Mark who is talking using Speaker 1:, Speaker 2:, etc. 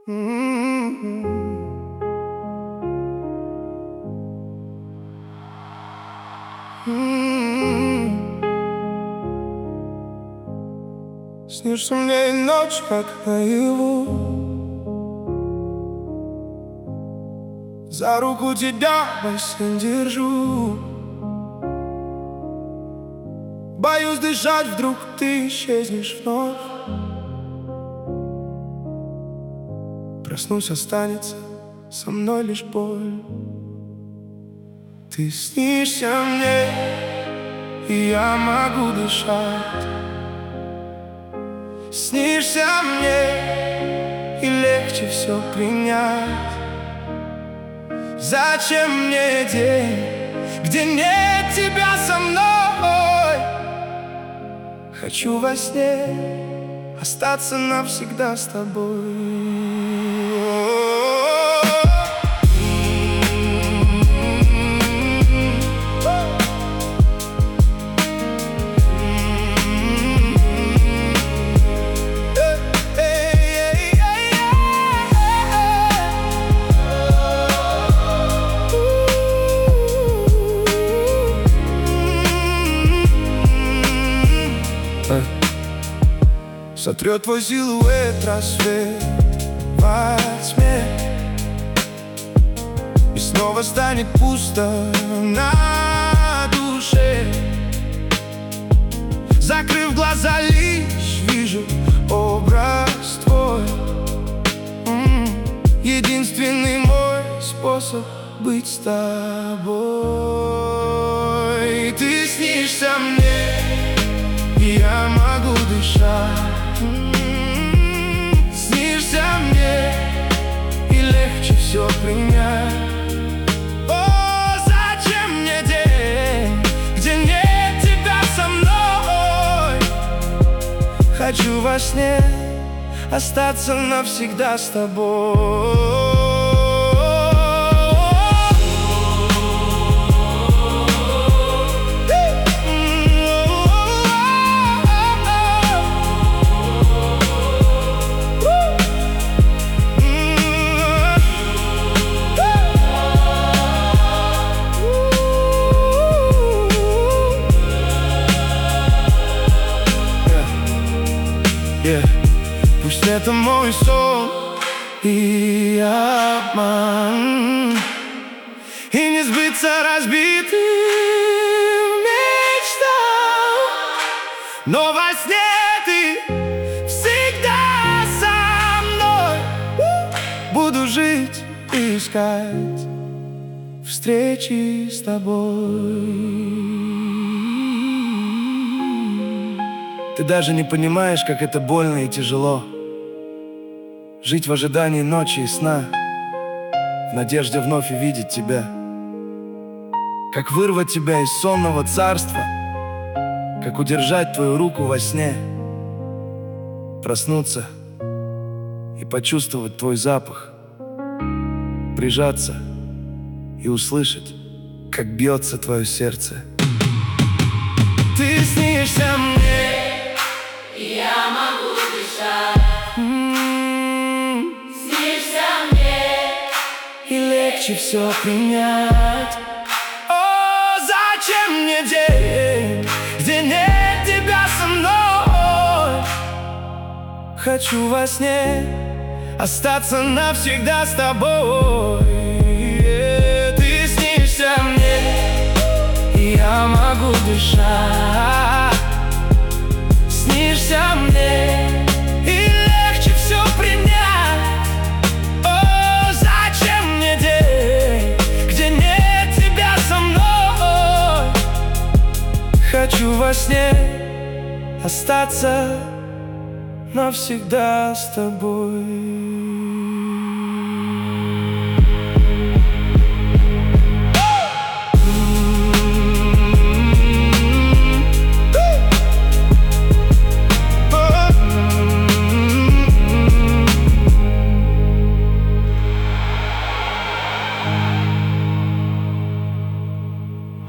Speaker 1: Снишься мне и ночь, как наяву. За руку тебя во сне держу. Боюсь дышать, вдруг ты исчезнешь вновь. Проснусь, останется со мной лишь боль. Ты снишься мне, и я могу дышать. Снишься мне, и легче все принять. Зачем мне день, где нет тебя со мной? Хочу во сне остаться навсегда с тобой. Сотрет твой силуэт рассвет во тьме, и снова станет пусто на душе. Закрыв глаза, лишь вижу образ твой. Единственный мой способ быть с тобой. Ты снишься мне, и я могу дышать. Снишься мне, и легче все принять. О, зачем мне день, где нет тебя со мной? Хочу во сне остаться навсегда с тобой. Пусть это мой сон и обман, и не сбыться разбитым мечтам, но во сне ты всегда со мной. Буду жить и искать встречи с тобой. Ты даже не понимаешь, как это больно и тяжело жить в ожидании ночи и сна, в надежде вновь увидеть тебя. Как вырвать тебя из сонного царства, как удержать твою руку во сне, проснуться и почувствовать твой запах, прижаться и услышать, как бьется твое сердце. Ты снишься мне,
Speaker 2: и я могу дышать. Снишься мне,
Speaker 1: и легче все принять. О, зачем мне день, где нет тебя со мной? Хочу во сне остаться навсегда с тобой. Ты снишься мне, и я могу дышать. Снишься мне, и легче все принять. О, зачем мне день, где нет тебя со мной? Хочу во сне остаться навсегда с тобой.